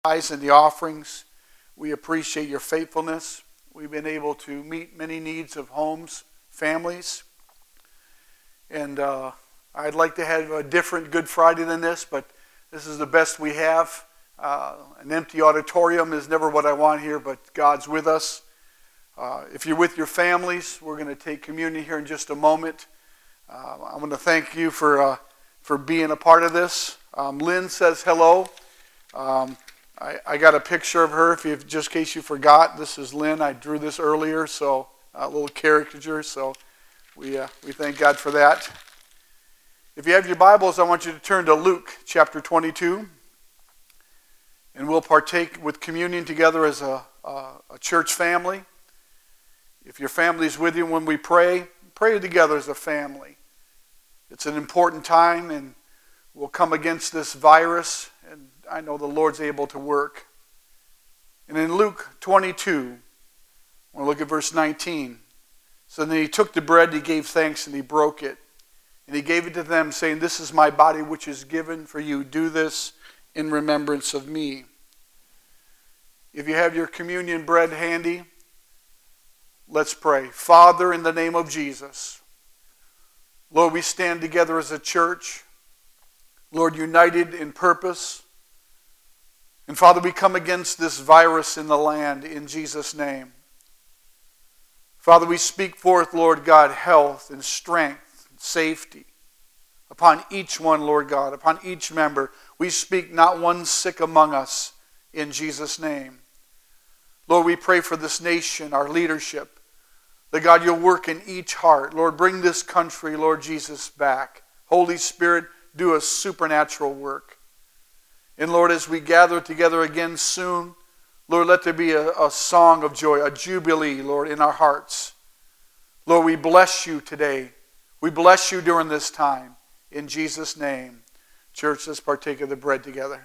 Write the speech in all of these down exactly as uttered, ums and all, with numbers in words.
tithes and the offerings. We appreciate your faithfulness. We've been able to meet many needs of homes, families. And uh, I'd like to have a different Good Friday than this, but this is the best we have. Uh, an empty auditorium is never what I want here, but God's with us. Uh, if you're with your families, we're going to take communion here in just a moment. Uh, I want to thank you for uh, for being a part of this. Um, Lynn says hello. Um, I, I got a picture of her, if you, just in case you forgot. This is Lynn. I drew this earlier, so a little caricature. So we uh, we thank God for that. If you have your Bibles, I want you to turn to Luke chapter twenty-two, and we'll partake with communion together as a, a, a church family. If your family's with you when we pray, pray together as a family. It's an important time, and we'll come against this virus, and I know the Lord's able to work. And in Luke twenty-two, we'll look at verse nineteen. So then he took the bread, he gave thanks, and he broke it. And he gave it to them, saying, "This is my body which is given for you. Do this in remembrance of me." If you have your communion bread handy, let's pray. Father, in the name of Jesus, Lord, we stand together as a church, Lord, united in purpose. And Father, we come against this virus in the land in Jesus' name. Father, we speak forth, Lord God, health and strength and safety upon each one, Lord God, upon each member. We speak not one sick among us in Jesus' name. Lord, we pray for this nation, our leadership, that God, you'll work in each heart. Lord, bring this country, Lord Jesus, back. Holy Spirit, do a supernatural work. And Lord, as we gather together again soon, Lord, let there be a, a song of joy, a jubilee, Lord, in our hearts. Lord, we bless you today. We bless you during this time. In Jesus' name. Church, let's partake of the bread together.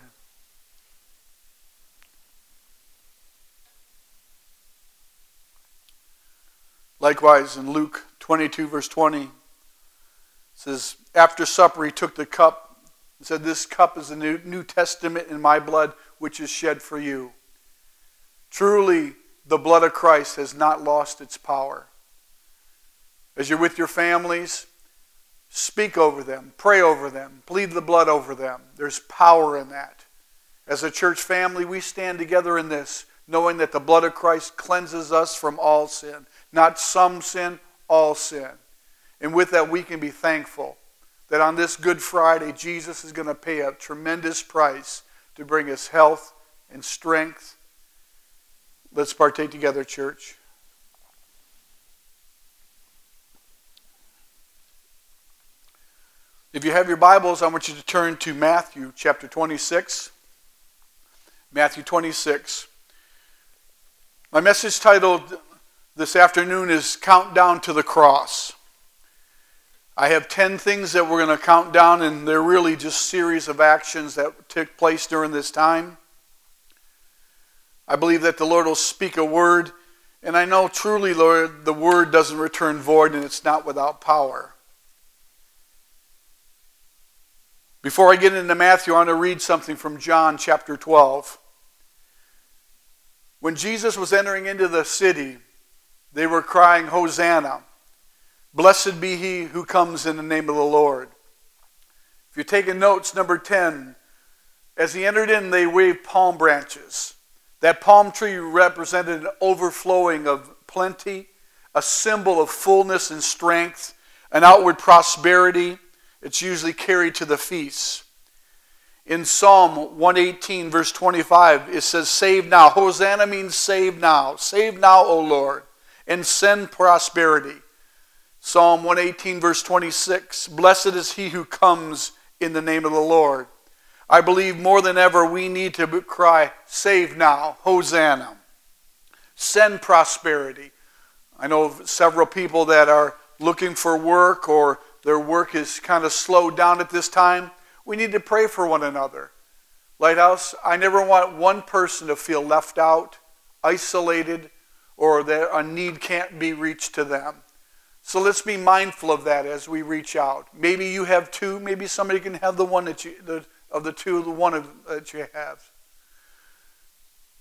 Likewise, in Luke twenty-two, verse twenty, it says, after supper he took the cup and said, "This cup is the new, new testament in my blood, which is shed for you." Truly, the blood of Christ has not lost its power. As you're with your families, speak over them, pray over them, plead the blood over them. There's power in that. As a church family, we stand together in this, knowing that the blood of Christ cleanses us from all sin. Not some sin, all sin. And with that, we can be thankful that on this Good Friday, Jesus is going to pay a tremendous price to bring us health and strength. Let's partake together, church. If you have your Bibles, I want you to turn to Matthew chapter twenty-six. Matthew twenty-six. My message titled this afternoon is Countdown to the Cross. I have ten things that we're going to count down, and they're really just series of actions that took place during this time. I believe that the Lord will speak a word, and I know truly, Lord, the word doesn't return void, and it's not without power. Before I get into Matthew, I want to read something from John chapter twelve. When Jesus was entering into the city, they were crying, "Hosanna! Blessed be he who comes in the name of the Lord." If you're taking notes, number ten, as he entered in, they waved palm branches. That palm tree represented an overflowing of plenty, a symbol of fullness and strength, an outward prosperity. It's usually carried to the feasts. In Psalm one eighteen, verse twenty-five, it says, "Save now." Hosanna means save now. Save now, O Lord, and send prosperity. Psalm one eighteen, verse twenty-six, "Blessed is he who comes in the name of the Lord." I believe more than ever we need to cry, "Save now, Hosanna." Send prosperity. I know of several people that are looking for work, or their work is kind of slowed down at this time. We need to pray for one another. Lighthouse, I never want one person to feel left out, isolated, or that a need can't be reached to them. So let's be mindful of that as we reach out. Maybe you have two, maybe somebody can have the one that you, the, of the two, the one of, that you have.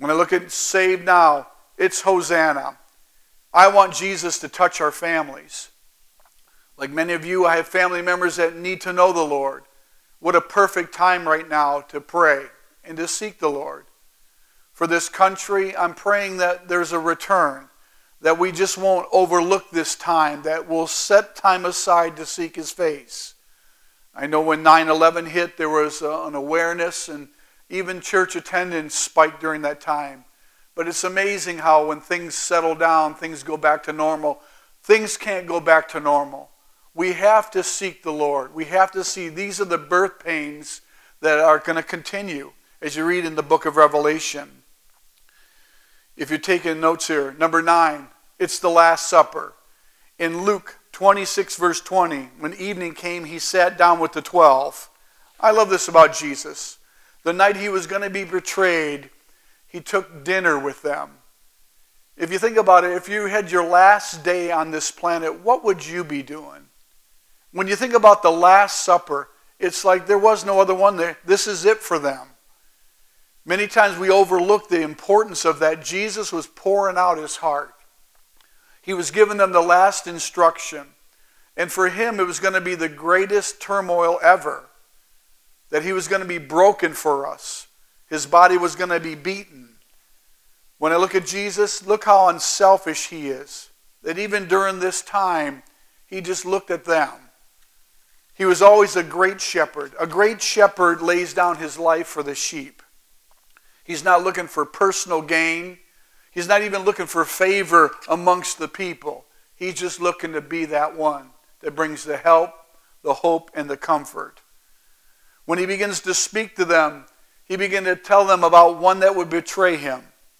When I look at Save Now, it's Hosanna. I want Jesus to touch our families. Like many of you, I have family members that need to know the Lord. What a perfect time right now to pray and to seek the Lord. For this country, I'm praying that there's a return, that we just won't overlook this time, that we'll set time aside to seek His face. I know when nine eleven hit, there was an awareness, and even church attendance spiked during that time. But it's amazing how when things settle down, things go back to normal. Things can't go back to normal. We have to seek the Lord. We have to see these are the birth pains that are going to continue, as you read in the book of Revelation. If you're taking notes here, number nine, it's the Last Supper. In Luke twenty-six, verse twenty, when evening came, He sat down with the twelve. I love this about Jesus. The night He was going to be betrayed, He took dinner with them. If you think about it, if you had your last day on this planet, what would you be doing? When you think about the Last Supper, it's like there was no other one there. This is it for them. Many times we overlook the importance of that. Jesus was pouring out His heart. He was giving them the last instruction. And for Him, it was going to be the greatest turmoil ever. That He was going to be broken for us. His body was going to be beaten. When I look at Jesus, look how unselfish He is. That even during this time, He just looked at them. He was always a great shepherd. A great shepherd lays down his life for the sheep. He's not looking for personal gain. He's not even looking for favor amongst the people. He's just looking to be that one that brings the help, the hope, and the comfort. When He begins to speak to them, He began to tell them about one that would betray Him.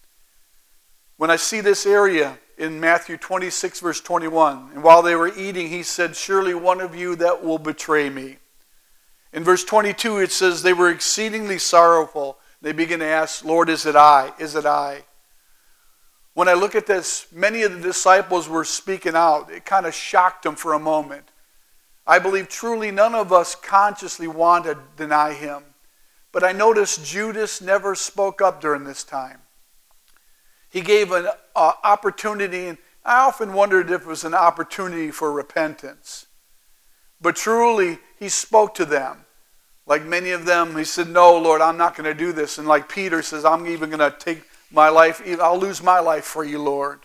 When I see this area in Matthew twenty-six, verse twenty-one, and while they were eating, He said, surely one of you that will betray me. In verse twenty-two, it says, they were exceedingly sorrowful. They begin to ask, Lord, is it I? Is it I? When I look at this, many of the disciples were speaking out. It kind of shocked them for a moment. I believe truly none of us consciously want to deny Him. But I noticed Judas never spoke up during this time. He gave an uh, opportunity, and I often wondered if it was an opportunity for repentance. But truly, He spoke to them. Like many of them, He said, no, Lord, I'm not going to do this. And like Peter says, I'm even going to take my life, I'll lose my life for you, Lord.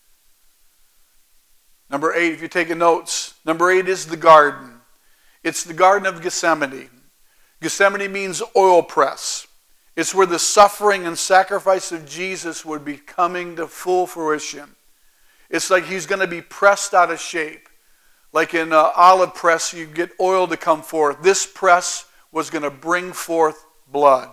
Number eight, if you're taking notes, number eight is the garden. It's the Garden of Gethsemane. Gethsemane means oil press. It's where the suffering and sacrifice of Jesus would be coming to full fruition. It's like He's going to be pressed out of shape. Like in an olive press, you get oil to come forth. This press was going to bring forth blood.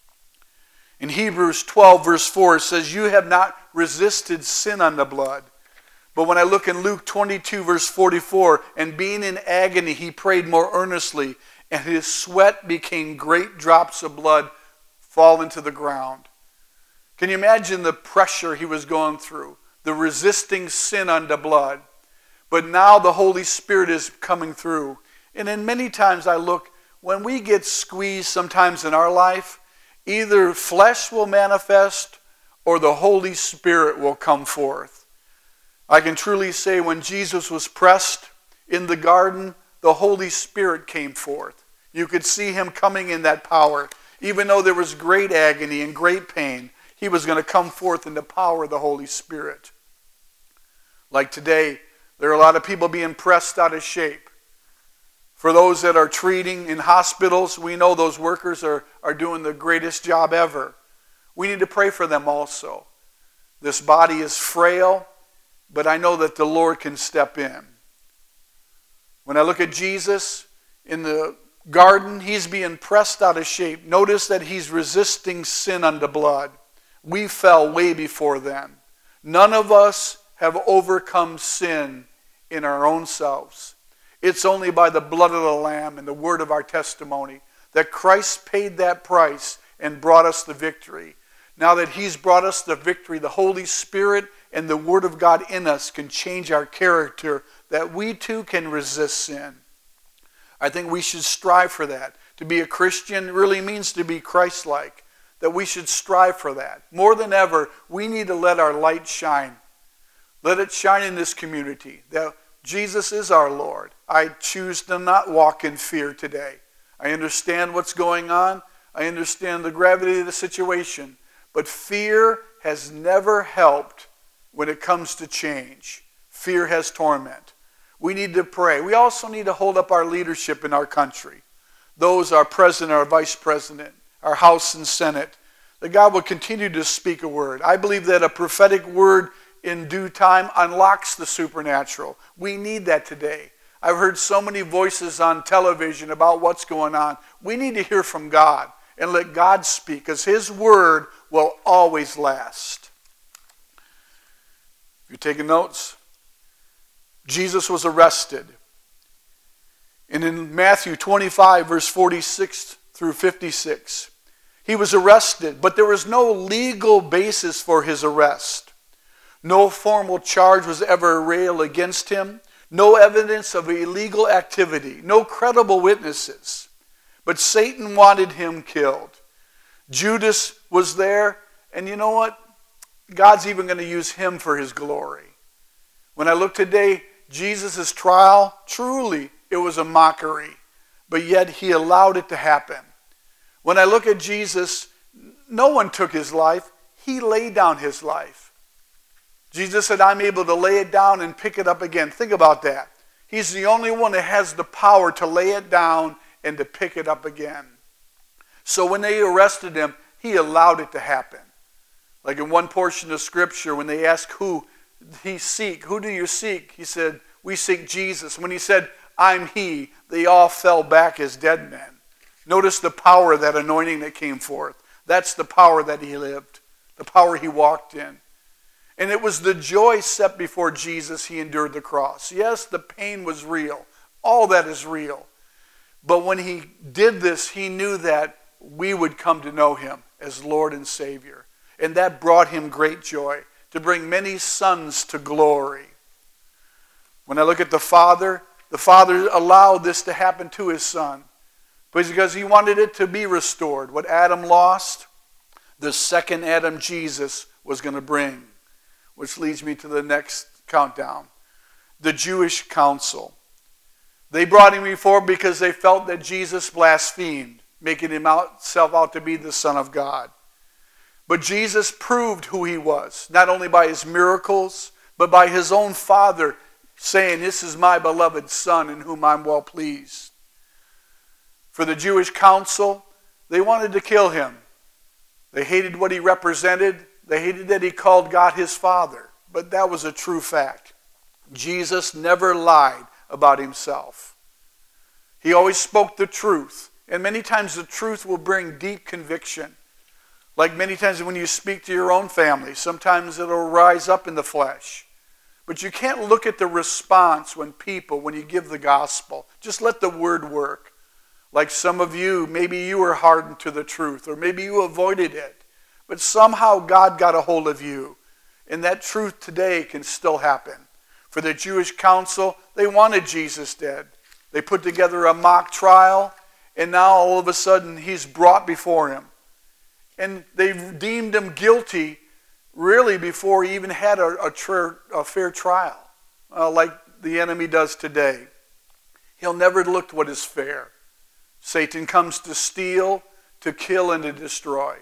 In Hebrews twelve, verse four, it says, you have not resisted sin unto blood. But when I look in Luke twenty-two, verse forty-four, and being in agony, He prayed more earnestly, and His sweat became great drops of blood fall into the ground. Can you imagine the pressure He was going through? The resisting sin unto blood. But now the Holy Spirit is coming through. And then many times I look, when we get squeezed sometimes in our life, either flesh will manifest or the Holy Spirit will come forth. I can truly say when Jesus was pressed in the garden, the Holy Spirit came forth. You could see Him coming in that power. Even though there was great agony and great pain, He was going to come forth in the power of the Holy Spirit. Like today, there are a lot of people being pressed out of shape. For those that are treating in hospitals, we know those workers are, are doing the greatest job ever. We need to pray for them also. This body is frail, but I know that the Lord can step in. When I look at Jesus in the garden, He's being pressed out of shape. Notice that He's resisting sin unto blood. We fell way before then. None of us have overcome sin in our own selves. It's only by the blood of the Lamb and the word of our testimony that Christ paid that price and brought us the victory. Now that He's brought us the victory, the Holy Spirit and the Word of God in us can change our character, that we too can resist sin. I think we should strive for that. To be a Christian really means to be Christ-like. that we should strive for that. More than ever, we need to let our light shine. Let it shine in this community that Jesus is our Lord. I choose to not walk in fear today. I understand what's going on. I understand the gravity of the situation. But fear has never helped when it comes to change. Fear has torment. We need to pray. We also need to hold up our leadership in our country. Those, our president, our vice president, our House and Senate, that God will continue to speak a word. I believe that a prophetic word in due time unlocks the supernatural. We need that today. I've heard so many voices on television about what's going on. We need to hear from God and let God speak, because his word will always last. If you're taking notes, Jesus was arrested. And in Matthew twenty-five, verse forty-six through fifty-six, he was arrested, but there was no legal basis for his arrest. No formal charge was ever railed against him. No evidence of illegal activity. No credible witnesses. But Satan wanted him killed. Judas was there, and you know what? God's even going to use him for his glory. When I look today, Jesus' trial, truly, it was a mockery. But yet he allowed it to happen. When I look at Jesus, no one took his life. He laid down his life. Jesus said, I'm able to lay it down and pick it up again. Think about that. He's the only one that has the power to lay it down and to pick it up again. So when they arrested him, he allowed it to happen. Like in one portion of Scripture, when they asked who he seek, who do you seek? He said, we seek Jesus. When he said, I'm he, they all fell back as dead men. Notice the power of that anointing that came forth. That's the power that he lived, the power he walked in. And it was the joy set before Jesus he endured the cross. Yes, the pain was real. All that is real. But when he did this, he knew that we would come to know him as Lord and Savior. And that brought him great joy, to bring many sons to glory. When I look at the Father, the Father allowed this to happen to his Son. Because he wanted it to be restored. What Adam lost, the second Adam, Jesus, was going to bring. Which leads me to the next countdown. The Jewish council. They brought him before because they felt that Jesus blasphemed, making himself out to be the Son of God. But Jesus proved who he was, not only by his miracles, but by his own Father saying, this is my beloved Son in whom I'm well pleased. For the Jewish council, they wanted to kill him. They hated what he represented. They hated that he called God his Father. But that was a true fact. Jesus never lied about himself. He always spoke the truth. And many times the truth will bring deep conviction. Like many times when you speak to your own family, sometimes it'll rise up in the flesh. But you can't look at the response when people, when you give the gospel. Just let the word work. Like some of you, maybe you were hardened to the truth, or maybe you avoided it. But somehow God got a hold of you. And that truth today can still happen. For the Jewish council, they wanted Jesus dead. They put together a mock trial, and now all of a sudden he's brought before him. And they deemed him guilty really before he even had a, a, tra- a fair trial, uh, like the enemy does today. He'll never look what is fair. Satan comes to steal, to kill, and to destroy.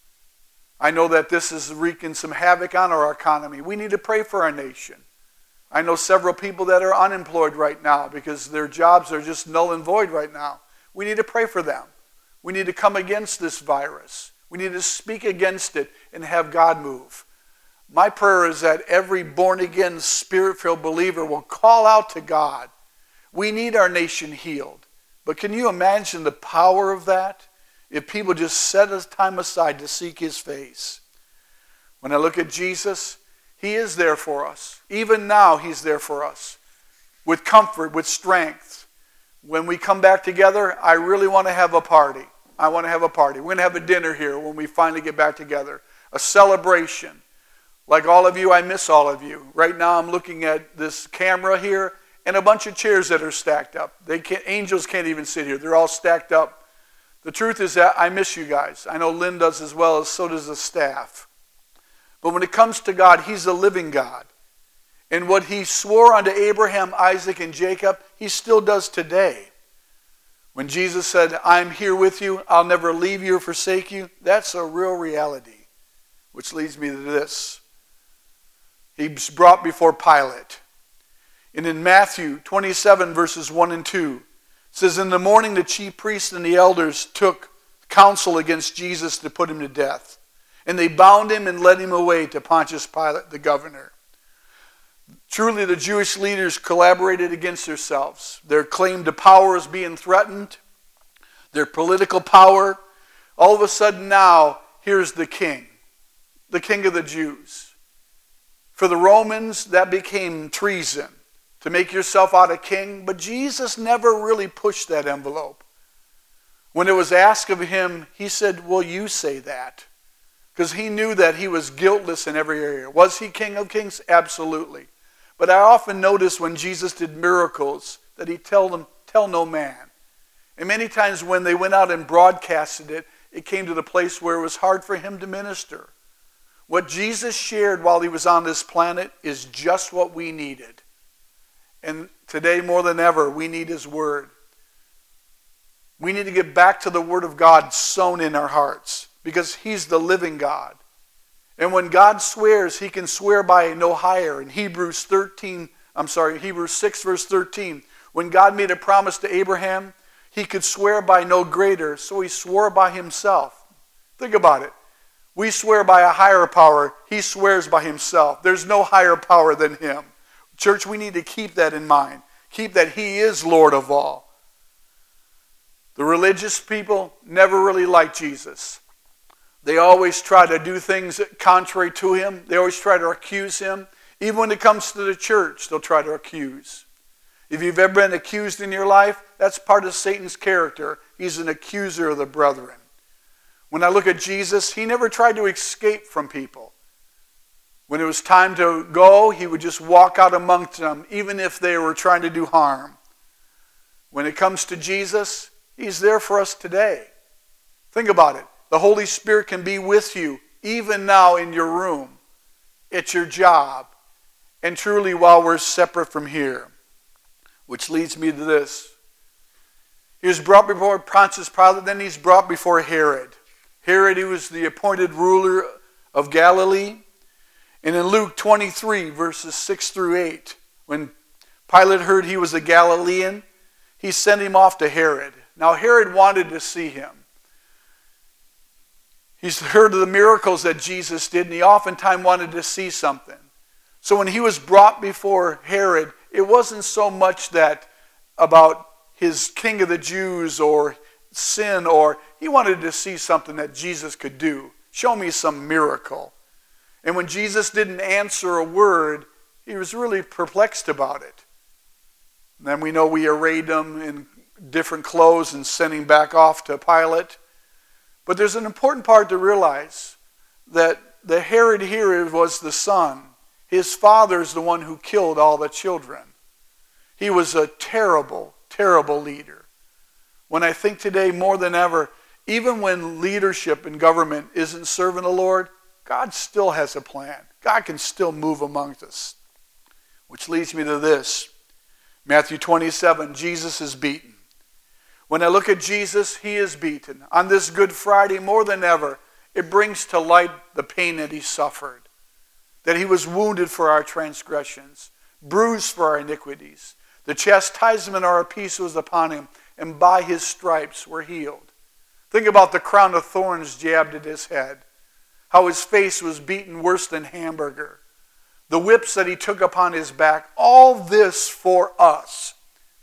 I know that this is wreaking some havoc on our economy. We need to pray for our nation. I know several people that are unemployed right now because their jobs are just null and void right now. We need to pray for them. We need to come against this virus. We need to speak against it and have God move. My prayer is that every born-again, spirit-filled believer will call out to God. We need our nation healed. But can you imagine the power of that? If people just set a time aside to seek his face. When I look at Jesus, he is there for us. Even now, he's there for us. With comfort, with strength. When we come back together, I really want to have a party. I want to have a party. We're going to have a dinner here when we finally get back together. A celebration. Like all of you, I miss all of you. Right now, I'm looking at this camera here and a bunch of chairs that are stacked up. They can't, angels can't even sit here. They're all stacked up. The truth is that I miss you guys. I know Lynn does as well, as so does the staff. But when it comes to God, he's a living God. And what he swore unto Abraham, Isaac, and Jacob, he still does today. When Jesus said, I'm here with you, I'll never leave you or forsake you, that's a real reality. Which leads me to this. He's brought before Pilate. And in Matthew twenty-seven, verses one and two, it says, in the morning the chief priests and the elders took counsel against Jesus to put him to death. And they bound him and led him away to Pontius Pilate, the governor. Truly the Jewish leaders collaborated against themselves. Their claim to power is being threatened. Their political power. All of a sudden now, here's the king. The king of the Jews. For the Romans, that became treason. To make yourself out a king. But Jesus never really pushed that envelope. When it was asked of him, he said, well, you say that. Because he knew that he was guiltless in every area. Was he King of Kings? Absolutely. But I often notice when Jesus did miracles that he tell them, tell no man. And many times when they went out and broadcasted it, it came to the place where it was hard for him to minister. What Jesus shared while he was on this planet is just what we needed. And today more than ever, we need his word. We need to get back to the word of God sown in our hearts. Because he's the living God. And when God swears, he can swear by no higher. In Hebrews thirteen, I'm sorry, Hebrews six verse thirteen, when God made a promise to Abraham, he could swear by no greater, so he swore by himself. Think about it. We swear by a higher power, he swears by himself. There's no higher power than him. Church, we need to keep that in mind. Keep that he is Lord of all. The religious people never really liked Jesus. They always try to do things contrary to him. They always try to accuse him. Even when it comes to the church, they'll try to accuse. If you've ever been accused in your life, that's part of Satan's character. He's an accuser of the brethren. When I look at Jesus, he never tried to escape from people. When it was time to go, he would just walk out amongst them, even if they were trying to do harm. When it comes to Jesus, he's there for us today. Think about it. The Holy Spirit can be with you even now in your room, at your job, and truly while we're separate from here. Which leads me to this. He was brought before Pontius Pilate, then he's brought before Herod. Herod, he was the appointed ruler of Galilee. And in Luke twenty-three, verses six through eight, when Pilate heard he was a Galilean, he sent him off to Herod. Now Herod wanted to see him. He's heard of the miracles that Jesus did, and he oftentimes wanted to see something. So when he was brought before Herod, it wasn't so much that about his king of the Jews or sin, or he wanted to see something that Jesus could do. Show me some miracle. And when Jesus didn't answer a word, he was really perplexed about it. And then we know we arrayed him in different clothes and sent him back off to Pilate. But there's an important part to realize, that the Herod here was the son. His father is the one who killed all the children. He was a terrible, terrible leader. When I think today more than ever, even when leadership in government isn't serving the Lord, God still has a plan. God can still move amongst us. Which leads me to this. Matthew twenty-seven, Jesus is beaten. When I look at Jesus, he is beaten. On this Good Friday, more than ever, it brings to light the pain that he suffered. That he was wounded for our transgressions, bruised for our iniquities. The chastisement of our peace was upon him, and by his stripes we're healed. Think about the crown of thorns jabbed at his head. How his face was beaten worse than hamburger. The whips that he took upon his back. All this for us.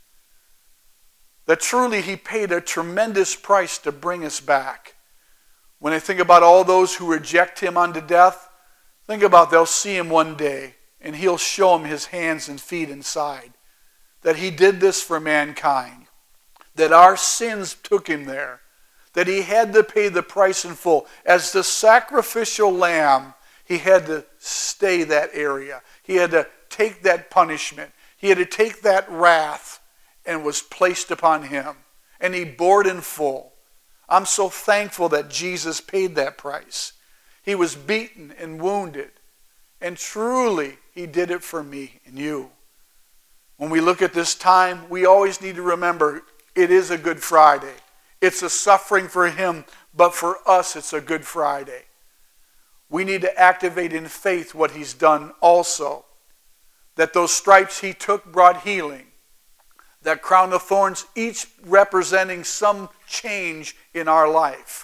That truly he paid a tremendous price to bring us back. When I think about all those who reject him unto death, think about they'll see him one day and he'll show them his hands and feet inside. That he did this for mankind. That our sins took him there. That he had to pay the price in full. As the sacrificial lamb, he had to stay that area. He had to take that punishment. He had to take that wrath and was placed upon him. And he bore it in full. I'm so thankful that Jesus paid that price. He was beaten and wounded. And truly, he did it for me and you. When we look at this time, we always need to remember it is a Good Friday. It's a suffering for him, but for us it's a Good Friday. We need to activate in faith what he's done also. That those stripes he took brought healing. That crown of thorns, each representing some change in our life.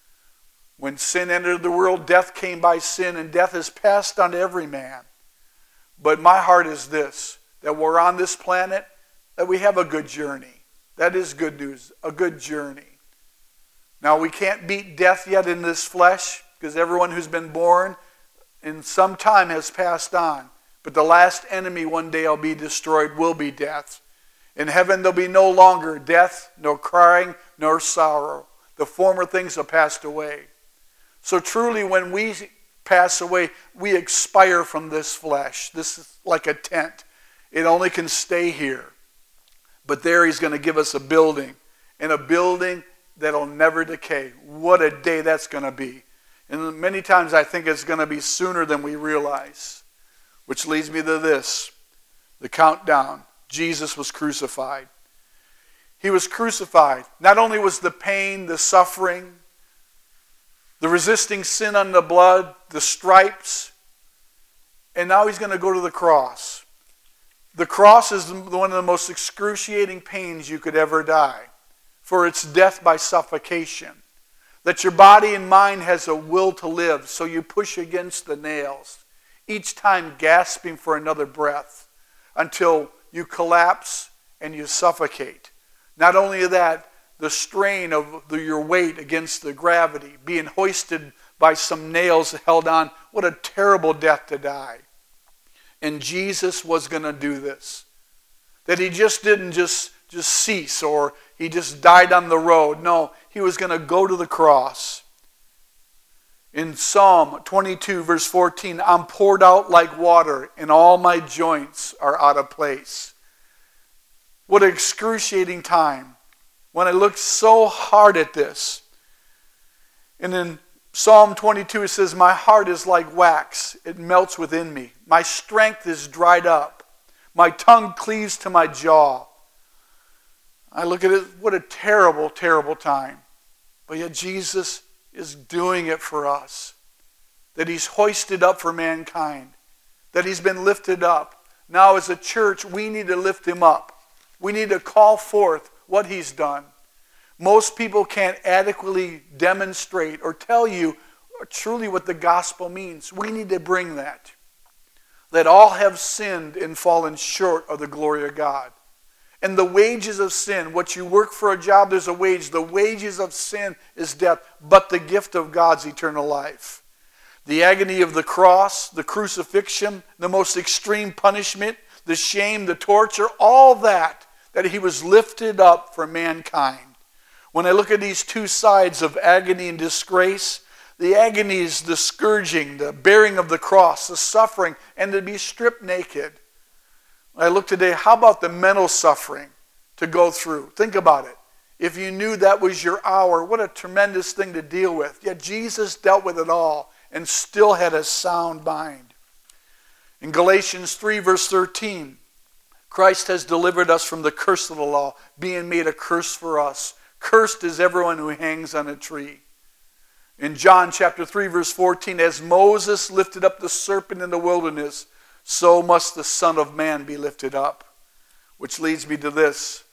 When sin entered the world, death came by sin, and death has passed on every man. But my heart is this, that we're on this planet, that we have a good journey. That is good news, a good journey. Now, we can't beat death yet in this flesh, because everyone who's been born in some time has passed on. But the last enemy one day will be destroyed will be death. In heaven there'll be no longer death, nor crying, nor sorrow. The former things have passed away. So truly when we pass away, we expire from this flesh. This is like a tent. It only can stay here. But there he's going to give us a building. And a building that'll never decay. What a day that's going to be. And many times I think it's going to be sooner than we realize. Which leads me to this. The countdown. Jesus was crucified. He was crucified. Not only was the pain, the suffering, the resisting sin on the blood, the stripes, and now he's going to go to the cross. The cross is one of the most excruciating pains you could ever die, for it's death by suffocation. That your body and mind has a will to live, so you push against the nails, each time gasping for another breath, until you collapse and you suffocate. Not only that, the strain of the, your weight against the gravity, being hoisted by some nails held on. What a terrible death to die. And Jesus was going to do this. That he just didn't just, just cease or he just died on the road. No, he was going to go to the cross. In Psalm twenty-two, verse fourteen, I'm poured out like water, and all my joints are out of place. What an excruciating time. When I looked so hard at this. And in Psalm twenty-two, it says, my heart is like wax. It melts within me. My strength is dried up. My tongue cleaves to my jaw. I look at it, what a terrible, terrible time. But yet Jesus is doing it for us. That he's hoisted up for mankind. That he's been lifted up. Now as a church, we need to lift him up. We need to call forth what he's done. Most people can't adequately demonstrate or tell you truly what the gospel means. We need to bring that. That all have sinned and fallen short of the glory of God. And the wages of sin, what you work for a job, there's a wage. The wages of sin is death, but the gift of God's eternal life. The agony of the cross, the crucifixion, the most extreme punishment, the shame, the torture, all that, that he was lifted up for mankind. When I look at these two sides of agony and disgrace, the agony is the scourging, the bearing of the cross, the suffering, and to be stripped naked. I look today, how about the mental suffering to go through? Think about it. If you knew that was your hour, what a tremendous thing to deal with. Yet Jesus dealt with it all and still had a sound mind. In Galatians three, verse thirteen, Christ has delivered us from the curse of the law, being made a curse for us. Cursed is everyone who hangs on a tree. In John chapter three, verse fourteen, as Moses lifted up the serpent in the wilderness, so must the Son of Man be lifted up. Which leads me to this.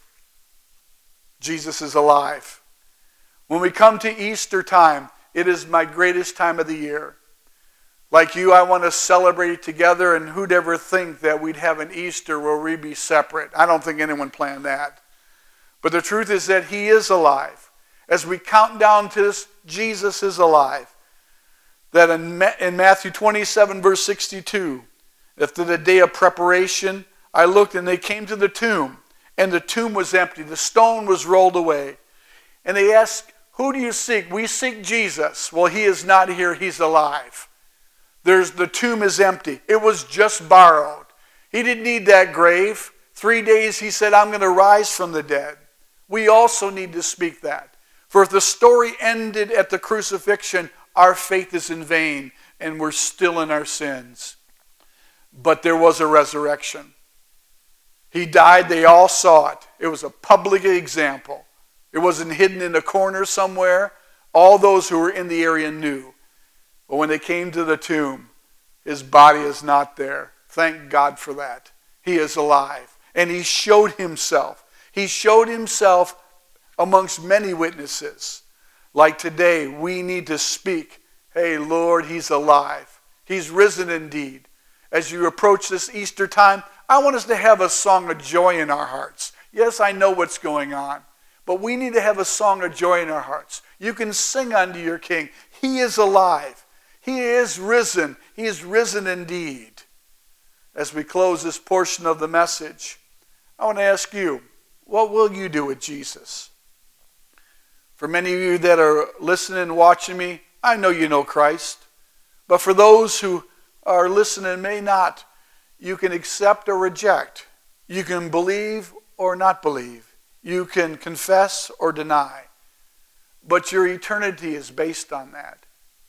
Jesus is alive. When we come to Easter time, it is my greatest time of the year. Like you, I want to celebrate it together, and who'd ever think that we'd have an Easter where we'd be separate? I don't think anyone planned that. But the truth is that he is alive. As we count down to this, Jesus is alive. That in, in Matthew twenty-seven, verse sixty-two, after the day of preparation, I looked and they came to the tomb, and the tomb was empty. The stone was rolled away. And they asked, who do you seek? We seek Jesus. Well, he is not here. He's alive. There's, the tomb is empty. It was just borrowed. He didn't need that grave. Three days he said, I'm going to rise from the dead. We also need to speak that. For if the story ended at the crucifixion, our faith is in vain and we're still in our sins. But there was a resurrection. He died, they all saw it. It was a public example. It wasn't hidden in a corner somewhere. All those who were in the area knew. But when they came to the tomb, his body is not there. Thank God for that. He is alive. And he showed himself. He showed himself amongst many witnesses. Like today, we need to speak, hey, Lord, he's alive. He's risen indeed. As you approach this Easter time, I want us to have a song of joy in our hearts. Yes, I know what's going on, but we need to have a song of joy in our hearts. You can sing unto your King. He is alive. He is risen. He is risen indeed. As we close this portion of the message, I want to ask you, what will you do with Jesus? For many of you that are listening and watching me, I know you know Christ. But for those who are listening and may not, you can accept or reject. You can believe or not believe. You can confess or deny. But your eternity is based on that.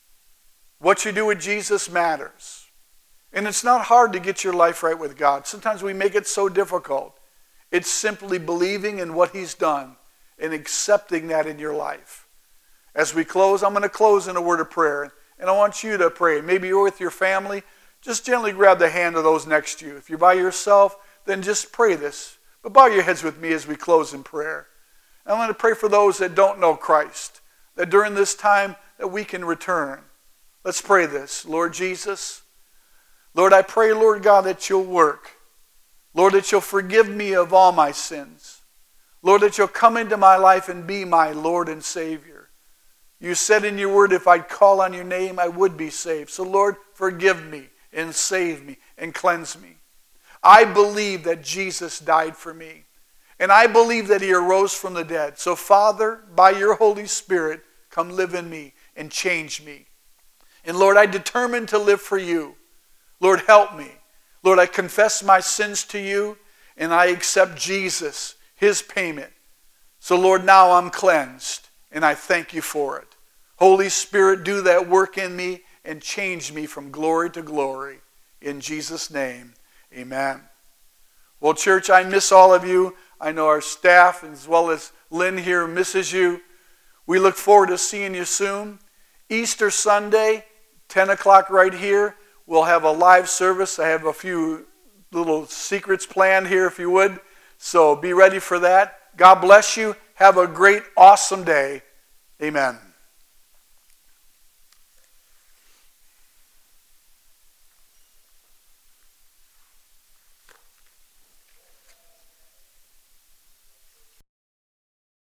What you do with Jesus matters. And it's not hard to get your life right with God. Sometimes we make it so difficult. It's simply believing in what he's done and accepting that in your life. As we close, I'm going to close in a word of prayer. And I want you to pray. Maybe you're with your family. Just gently grab the hand of those next to you. If you're by yourself, then just pray this. But bow your heads with me as we close in prayer. And I'm going to pray for those that don't know Christ, that during this time that we can return. Let's pray this. Lord Jesus, Lord, I pray, Lord God, that you'll work. Lord, that you'll forgive me of all my sins. Lord, that you'll come into my life and be my Lord and Savior. You said in your word, if I'd call on your name, I would be saved. So Lord, forgive me and save me and cleanse me. I believe that Jesus died for me. And I believe that he arose from the dead. So Father, by your Holy Spirit, come live in me and change me. And Lord, I determine to live for you. Lord, help me. Lord, I confess my sins to you and I accept Jesus, his payment. So Lord, now I'm cleansed and I thank you for it. Holy Spirit, do that work in me and change me from glory to glory. In Jesus' name, amen. Well, church, I miss all of you. I know our staff as well as Lynn here misses you. We look forward to seeing you soon. Easter Sunday, ten o'clock right here. We'll have a live service. I have a few little secrets planned here, if you would. So be ready for that. God bless you. Have a great, awesome day. Amen.